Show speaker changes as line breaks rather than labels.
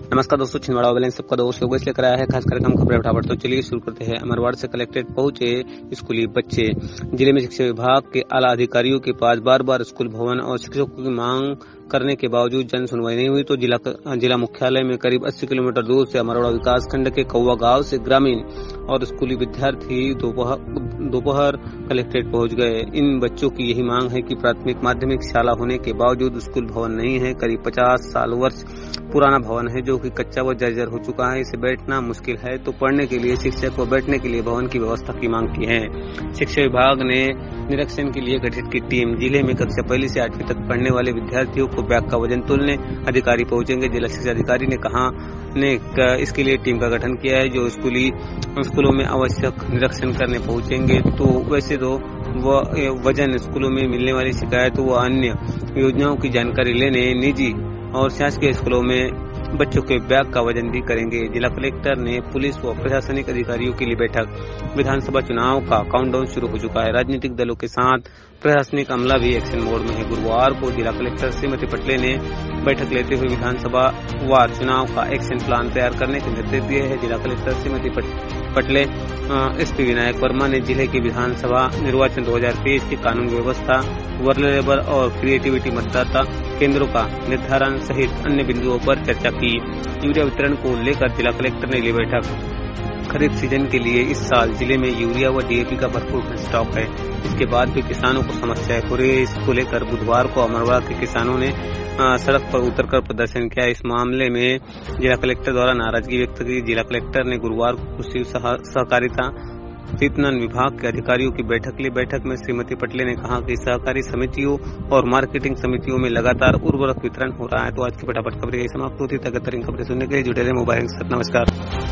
नमस्कार दोस्तों, छिंदवाड़ा बैलेंस सबका दोस्त योगेश लेकर आया है खास कार्यक्रम खबरें फटाफट। तो चलिए शुरू करते हैं। अमरवाड़ से कलेक्ट्रेट पहुंचे स्कूली बच्चे। जिले में शिक्षा विभाग के आला अधिकारियों के पास बार बार स्कूल भवन और शिक्षकों की मांग करने के बावजूद जन सुनवाई नहीं हुई तो जिला मुख्यालय में करीब 80 किलोमीटर दूर से अमरवाड़ा विकास खंड के कौवा गांव से ग्रामीण और स्कूली विद्यार्थी दोपहर कलेक्ट्रेट पहुंच गए। इन बच्चों की यही मांग है कि प्राथमिक माध्यमिक शाला होने के बावजूद स्कूल भवन नहीं है। करीब 50 साल वर्ष पुराना भवन है जो कि कच्चा व जर्जर हो चुका है। इसे बैठना मुश्किल है तो पढ़ने के लिए शिक्षक व बैठने के लिए भवन की व्यवस्था की मांग की है। शिक्षा विभाग ने निरीक्षण के लिए गठित की टीम जिले में कक्षा 1 से 8वीं तक पढ़ने वाले विद्यार्थियों को बैग का वजन तोलने अधिकारी पहुंचेंगे। जिला शिक्षा अधिकारी ने कहा इसके लिए टीम का गठन किया है जो स्कूलों में आवश्यक निरीक्षण करने पहुंचेंगे। तो वैसे तो वजन स्कूलों में मिलने वाली शिकायत व अन्य योजनाओं की जानकारी लेने निजी और शासकीय स्कूलों में बच्चों के बैग का वजन भी करेंगे। जिला कलेक्टर ने पुलिस व प्रशासनिक अधिकारियों के लिए बैठक। विधानसभा चुनाव का काउंटडाउन शुरू हो चुका है। राजनीतिक दलों के साथ प्रशासनिक अमला भी एक्शन मोड में है। गुरुवार को जिला कलेक्टर श्रीमती पटले ने बैठक लेते हुए विधानसभा वार चुनाव का एक्शन प्लान तैयार करने के निर्देश दिए हैं। जिला कलेक्टर श्रीमती पटले एसपी विनायक वर्मा ने जिले के विधानसभा निर्वाचन 2023 की कानून व्यवस्था, वर्लेबल और क्रिएटिविटी मतदाता केंद्रों का निर्धारण सहित अन्य बिंदुओं पर चर्चा की। यूरिया वितरण को लेकर जिला कलेक्टर ने ली बैठक। खरीफ सीजन के लिए इस साल जिले में यूरिया व डीएपी का भरपूर स्टॉक है। इसके बाद भी किसानों को समस्या है। पूरे इसको लेकर बुधवार को अमरवाड़ा के किसानों ने सड़क पर उतरकर प्रदर्शन किया। इस मामले में जिला कलेक्टर द्वारा नाराजगी व्यक्त की। जिला कलेक्टर ने गुरुवार को कृषि सहकारिता विपणन विभाग के अधिकारियों की बैठक ली। बैठक में श्रीमती पटले ने कहा कि सहकारी समितियों और मार्केटिंग समितियों में लगातार उर्वरक वितरण हो रहा है। तो आज की फटाफट खबरें समाप्त होती है। खबरें सुनने के लिए जुड़े रहे मोबाइल के साथ। नमस्कार।